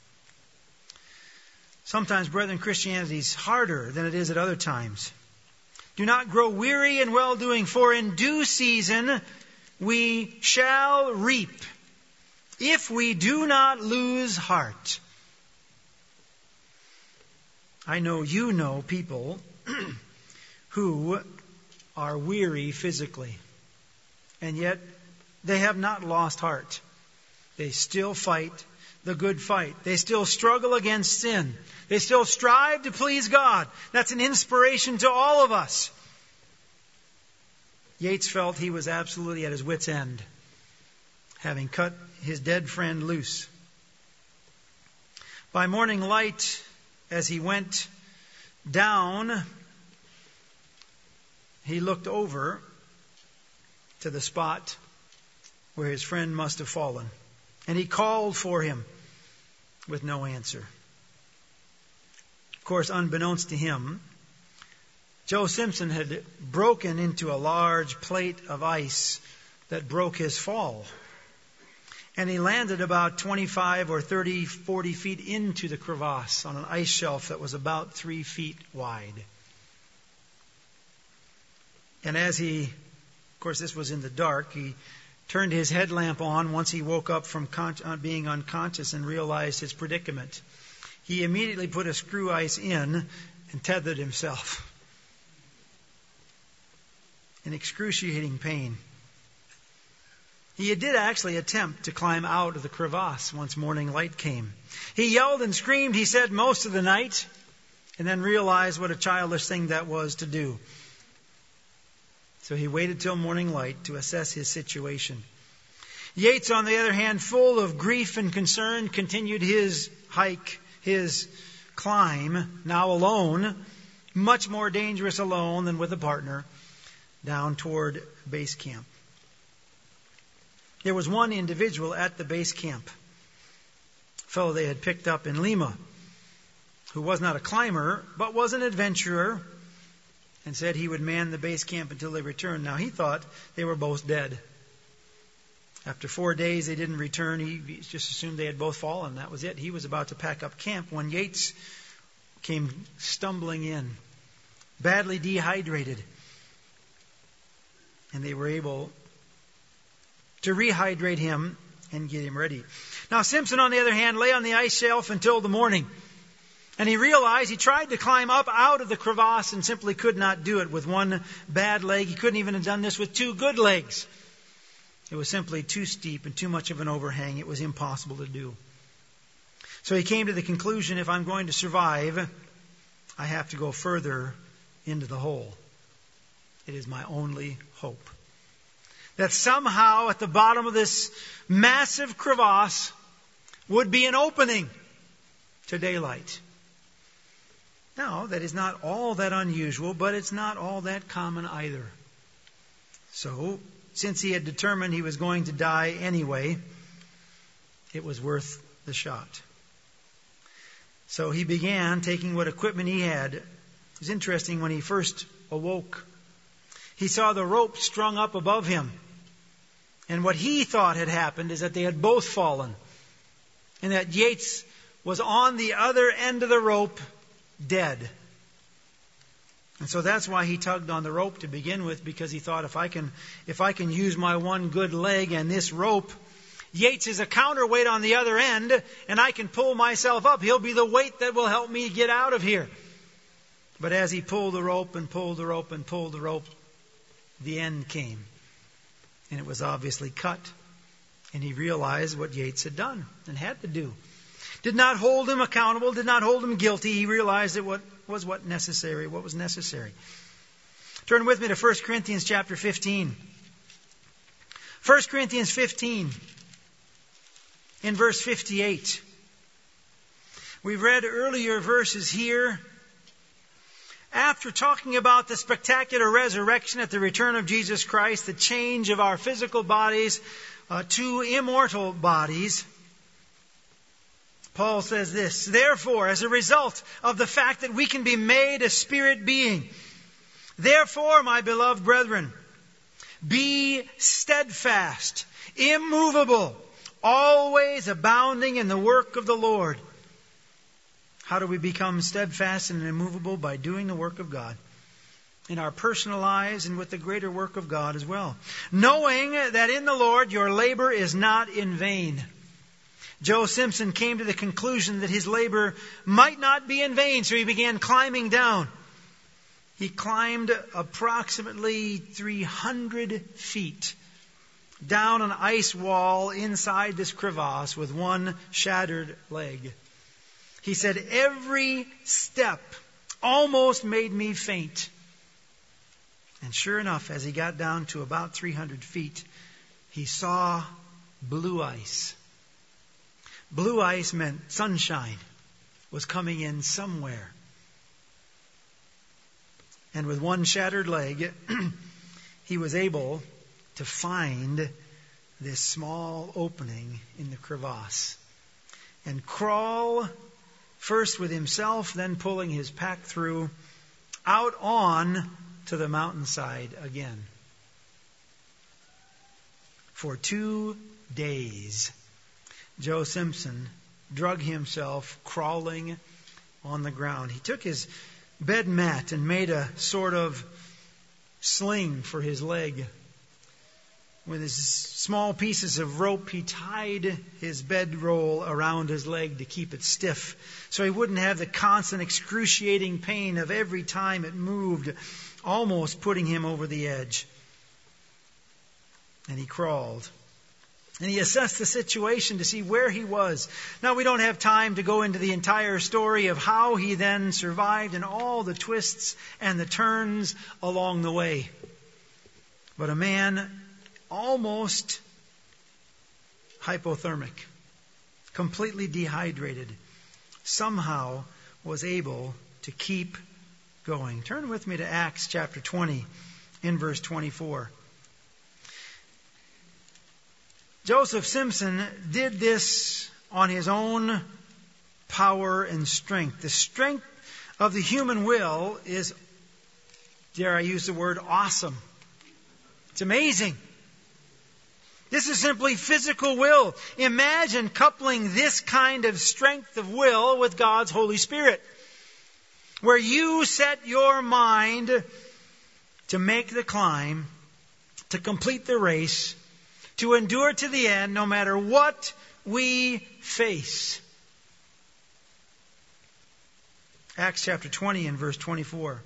Sometimes, brethren, Christianity is harder than it is at other times. Do not grow weary in well-doing, for in due season we shall reap, if we do not lose heart. I know you know people who are weary physically, and yet they have not lost heart. They still fight the good fight. They still struggle against sin. They still strive to please God. That's an inspiration to all of us. Yates felt he was absolutely at his wit's end, having cut his dead friend loose. By morning light, as he went down, he looked over to the spot where his friend must have fallen, and he called for him with no answer. Of course, unbeknownst to him, Joe Simpson had broken into a large plate of ice that broke his fall. And he landed about 25 or 30, 40 feet into the crevasse on an ice shelf that was about 3 feet wide. And as he, of course this was in the dark, he turned his headlamp on once he woke up from being unconscious and realized his predicament. He immediately put a screw ice in and tethered himself in excruciating pain. He did actually attempt to climb out of the crevasse once morning light came. He yelled and screamed, he said, most of the night, and then realized what a childish thing that was to do. So he waited till morning light to assess his situation. Yates, on the other hand, full of grief and concern, continued his hike, his climb, now alone, much more dangerous alone than with a partner, down toward base camp. There was one individual at the base camp, a fellow they had picked up in Lima, who was not a climber, but was an adventurer, and said he would man the base camp until they returned. Now, he thought they were both dead. After 4 days, they didn't return. He just assumed they had both fallen. That was it. He was about to pack up camp when Yates came stumbling in, badly dehydrated. And they were able to rehydrate him and get him ready. Now, Simpson, on the other hand, lay on the ice shelf until the morning. And he realized he tried to climb up out of the crevasse and simply could not do it with one bad leg. He couldn't even have done this with two good legs. It was simply too steep and too much of an overhang. It was impossible to do. So he came to the conclusion, if I'm going to survive, I have to go further into the hole. It is my only hope. That somehow at the bottom of this massive crevasse would be an opening to daylight. Now, that is not all that unusual, but it's not all that common either. So, since he had determined he was going to die anyway, it was worth the shot. So he began taking what equipment he had. It was interesting, when he first awoke, he saw the rope strung up above him. And what he thought had happened is that they had both fallen. and that Yates was on the other end of the rope, dead. And so that's why he tugged on the rope to begin with, because he thought, if I can use my one good leg and this rope, Yates is a counterweight on the other end, and I can pull myself up. He'll be the weight that will help me get out of here. But as he pulled the rope and pulled the rope and pulled the rope, the end came. And it was obviously cut. And he realized what Yates had done and had to do. Did not hold him accountable, did not hold him guilty. He realized what was necessary. Turn with me to 1 Corinthians chapter 15. 1 Corinthians 15, in verse 58. We've read earlier verses here. After talking about the spectacular resurrection at the return of Jesus Christ, the change of our physical bodies to immortal bodies, Paul says this: therefore, as a result of the fact that we can be made a spirit being, therefore, my beloved brethren, be steadfast, immovable, always abounding in the work of the Lord. How do we become steadfast and immovable? By doing the work of God in our personal lives and with the greater work of God as well. Knowing that in the Lord your labor is not in vain. Joe Simpson came to the conclusion that his labor might not be in vain, so he began climbing down. He climbed approximately 300 feet down an ice wall inside this crevasse with one shattered leg. He said, every step almost made me faint. And sure enough, as he got down to about 300 feet, he saw blue ice. Blue ice meant sunshine was coming in somewhere. And with one shattered leg, he was able to find this small opening in the crevasse and crawl, first with himself, then pulling his pack through, out on to the mountainside again. For 2 days, Joe Simpson drug himself crawling on the ground. He took his bed mat and made a sort of sling for his leg. With his small pieces of rope, he tied his bedroll around his leg to keep it stiff, so he wouldn't have the constant excruciating pain of every time it moved, almost putting him over the edge. And he crawled. And he assessed the situation to see where he was. Now, we don't have time to go into the entire story of how he then survived and all the twists and the turns along the way. But a man almost hypothermic, completely dehydrated, somehow was able to keep going. Turn with me to Acts chapter 20 in verse 24. Joseph Simpson did this on his own power and strength. The strength of the human will is, dare I use the word, awesome. It's amazing. This is simply physical will. Imagine coupling this kind of strength of will with God's Holy Spirit, where you set your mind to make the climb, to complete the race, to endure to the end, no matter what we face. Acts chapter 20 and verse 24.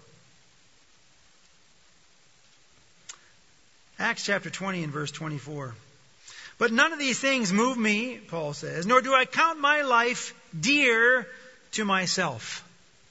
Acts chapter 20 and verse 24. But none of these things move me, Paul says, nor do I count my life dear to myself.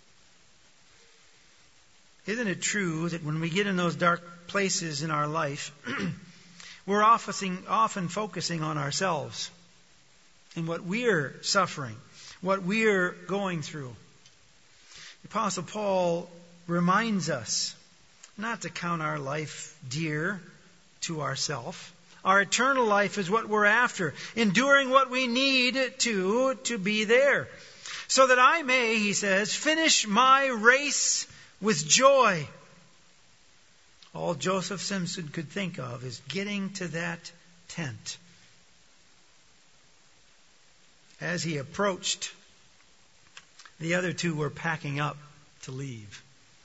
Isn't it true that when we get in those dark places in our life, we're often focusing on ourselves and what we're suffering, what we're going through? The Apostle Paul reminds us not to count our life dear to ourselves. Our eternal life is what we're after, enduring what we need to be there. So that I may, he says, finish my race with joy. All Joseph Simpson could think of is getting to that tent As he approached, the other two were packing up to leave.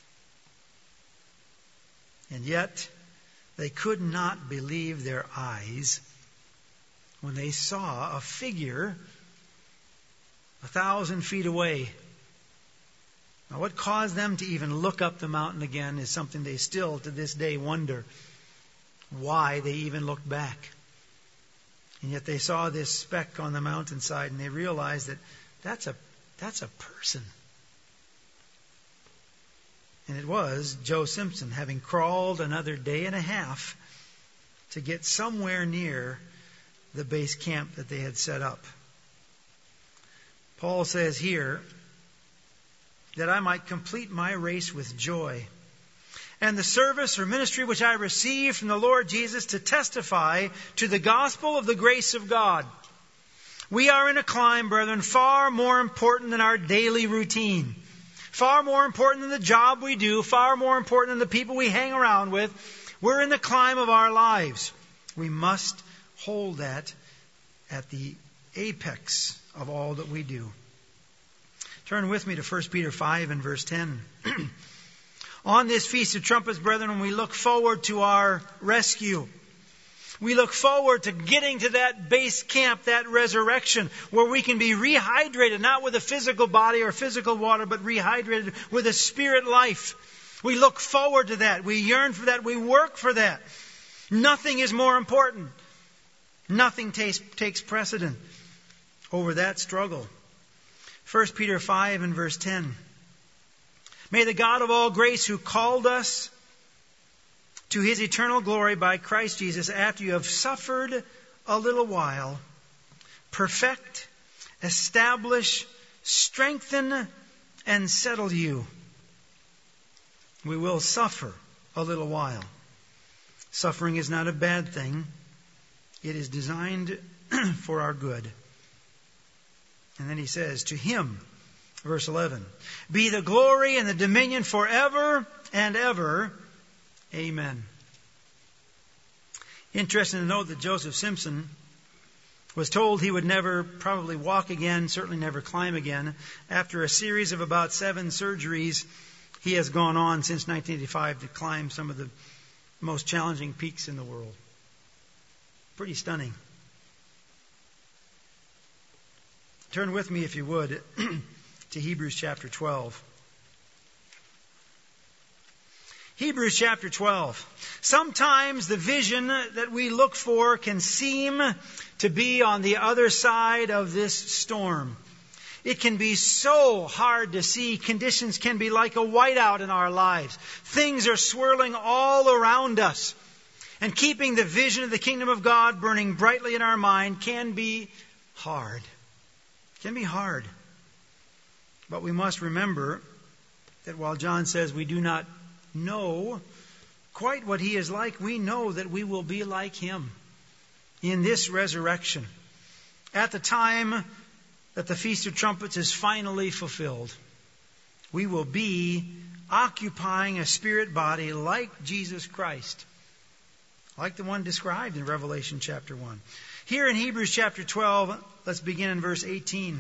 And yet, they could not believe their eyes when they saw a figure 1,000 feet away. Now, what caused them to even look up the mountain again is something they still to this day wonder why they even looked back. And yet they saw this speck on the mountainside and they realized that that's a person. And it was Joe Simpson, having crawled another day and a half to get somewhere near the base camp that they had set up. Paul says here, that I might complete my race with joy, and the service or ministry which I received from the Lord Jesus to testify to the gospel of the grace of God. We are in a climb, brethren, far more important than our daily routine. Far more important than the job we do. Far more important than the people we hang around with. We're in the climb of our lives. We must hold that at the apex of all that we do. Turn with me to 1 Peter 5 and verse 10. On this Feast of Trumpets, brethren, we look forward to our rescue. We look forward to getting to that base camp, that resurrection, where we can be rehydrated, not with a physical body or physical water, but rehydrated with a spirit life. We look forward to that. We yearn for that. We work for that. Nothing is more important. Nothing takes precedent over that struggle. 1 Peter 5 and verse 10. May the God of all grace, who called us to His eternal glory by Christ Jesus, after you have suffered a little while, perfect, establish, strengthen, and settle you. We will suffer a little while. Suffering is not a bad thing. It is designed for our good. And then he says, to Him, verse 11, be the glory and the dominion forever and ever. Amen. Interesting to note that Joseph Simpson was told he would never probably walk again, certainly never climb again. After a series of about 7 surgeries, he has gone on since 1985 to climb some of the most challenging peaks in the world. Pretty stunning. Turn with me, if you would, to Hebrews chapter 12. Hebrews chapter 12. Sometimes the vision that we look for can seem to be on the other side of this storm. It can be so hard to see. Conditions can be like a whiteout in our lives. Things are swirling all around us. And keeping the vision of the kingdom of God burning brightly in our mind can be hard. Can be hard. But we must remember that while John says we do not know quite what He is like, we know that we will be like Him in this resurrection. At the time that the Feast of Trumpets is finally fulfilled, we will be occupying a spirit body like Jesus Christ, like the one described in Revelation chapter 1. Here in Hebrews chapter 12, let's begin in verse 18.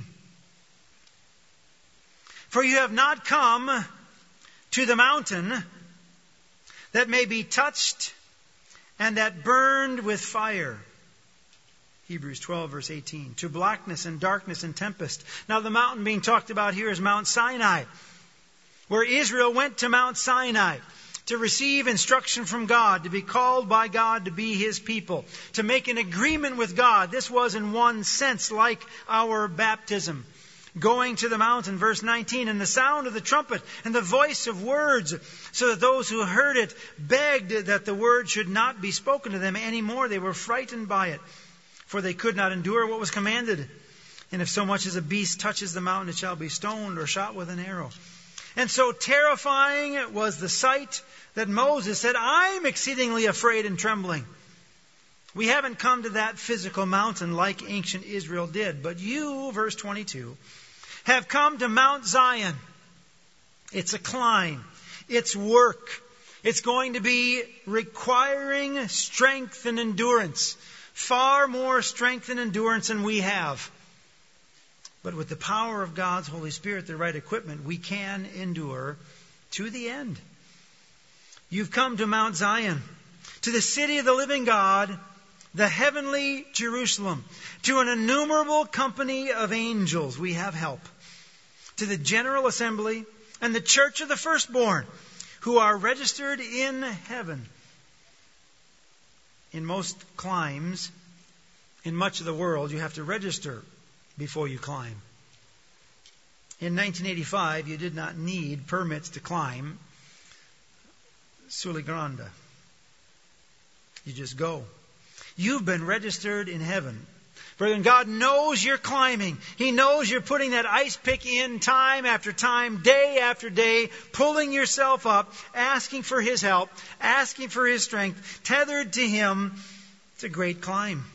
For you have not come to the mountain that may be touched and that burned with fire. Hebrews 12 verse 18. To blackness and darkness and tempest. Now the mountain being talked about here is Mount Sinai, where Israel went to Mount Sinai to receive instruction from God, to be called by God to be His people, to make an agreement with God. This was in one sense like our baptism. Going to the mountain, verse 19, and the sound of the trumpet and the voice of words, so that those who heard it begged that the word should not be spoken to them anymore. They were frightened by it, for they could not endure what was commanded. And if so much as a beast touches the mountain, it shall be stoned or shot with an arrow. And so terrifying was the sight that Moses said, I'm exceedingly afraid and trembling. We haven't come to that physical mountain like ancient Israel did. But you, verse 22, have come to Mount Zion. It's a climb. It's work. It's going to be requiring strength and endurance. Far more strength and endurance than we have. But with the power of God's Holy Spirit, the right equipment, we can endure to the end. You've come to Mount Zion, to the city of the living God, the heavenly Jerusalem, to an innumerable company of angels. We have help. To the general assembly and the church of the firstborn, who are registered in heaven. In most climbs, in much of the world, you have to register before you climb. In 1985, you did not need permits to climb Sul Grande. You just go. You've been registered in heaven. Brethren, God knows you're climbing. He knows you're putting that ice pick in time after time, day after day, pulling yourself up, asking for His help, asking for His strength, tethered to Him. It's a great climb.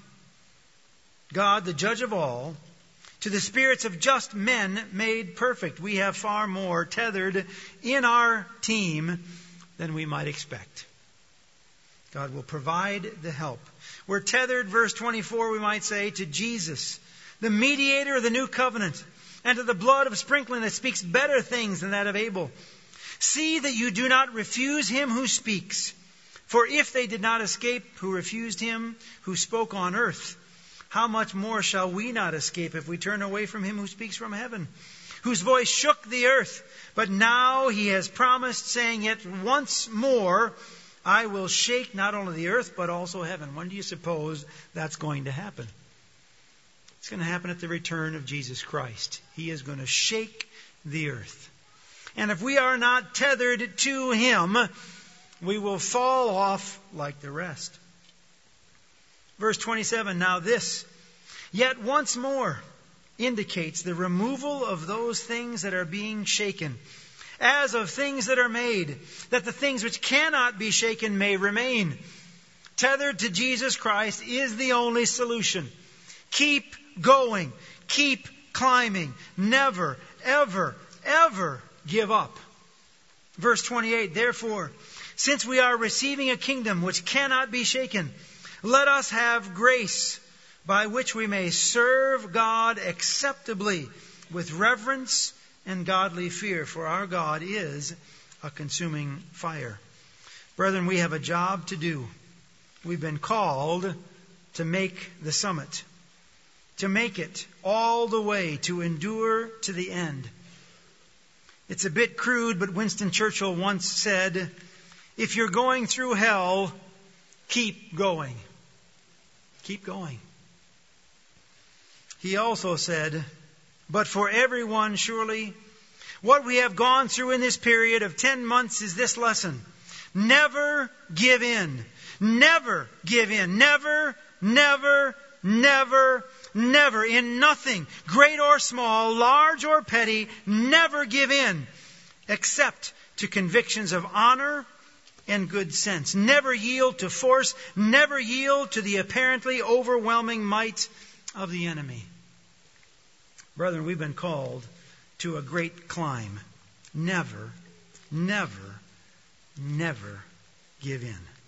God, the judge of all, to the spirits of just men made perfect. We have far more tethered in our team than we might expect. God will provide the help. We're tethered, verse 24, we might say, to Jesus, the mediator of the new covenant, and to the blood of sprinkling that speaks better things than that of Abel. See that you do not refuse Him who speaks. For if they did not escape who refused Him who spoke on earth, how much more shall we not escape if we turn away from Him who speaks from heaven, whose voice shook the earth? But now He has promised, saying, yet once more I will shake not only the earth, but also heaven. When do you suppose that's going to happen? It's going to happen at the return of Jesus Christ. He is going to shake the earth. And if we are not tethered to Him, we will fall off like the rest. Verse 27, now this, yet once more, indicates the removal of those things that are being shaken, as of things that are made, that the things which cannot be shaken may remain. Tethered to Jesus Christ is the only solution. Keep going. Keep climbing. Never, ever, ever give up. Verse 28, therefore, since we are receiving a kingdom which cannot be shaken, let us have grace by which we may serve God acceptably with reverence and godly fear, for our God is a consuming fire. Brethren, we have a job to do. We've been called to make the summit, to make it all the way, to endure to the end. It's a bit crude, but Winston Churchill once said, if you're going through hell, keep going. Keep going. He also said, but for everyone, surely, what we have gone through in this period of 10 months is this lesson. Never give in. Never give in. Never, never, never, never. In nothing, great or small, large or petty, never give in, except to convictions of honor and good sense. Never yield to force. Never yield to the apparently overwhelming might of the enemy. Brethren, we've been called to a great climb. Never, never, never give in.